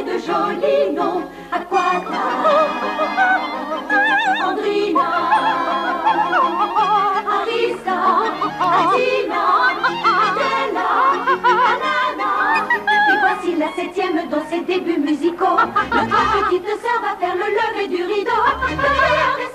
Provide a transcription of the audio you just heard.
et de jolis noms. Aquata, Andrina, Arisa, Atina, Adela, Anana. Et voici la 7e dans ses débuts musicaux. Notre petite sœur va faire le lever du rideau.